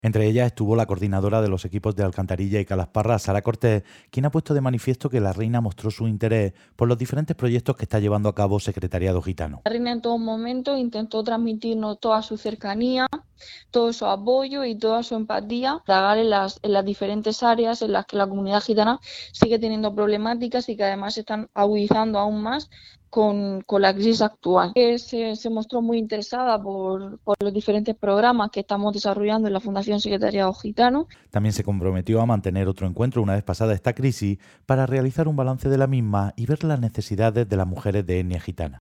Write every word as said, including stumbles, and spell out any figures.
Entre ellas estuvo la coordinadora de los equipos de Alcantarilla y Calasparra, Sara Cortés, quien ha puesto de manifiesto que la reina mostró su interés por los diferentes proyectos que está llevando a cabo Secretariado Gitano. La reina en todo momento intentó transmitirnos toda su cercanía, todo su apoyo y toda su empatía, trabajar en las, en las diferentes áreas en las que la comunidad gitana sigue teniendo problemáticas y que además se están agudizando aún más con, con la crisis actual. Eh, Se, se mostró muy interesada por, por los diferentes programas que estamos desarrollando en la Fundación Secretariado Gitano. También se comprometió a mantener otro encuentro una vez pasada esta crisis para realizar un balance de la misma y ver las necesidades de las mujeres de etnia gitana.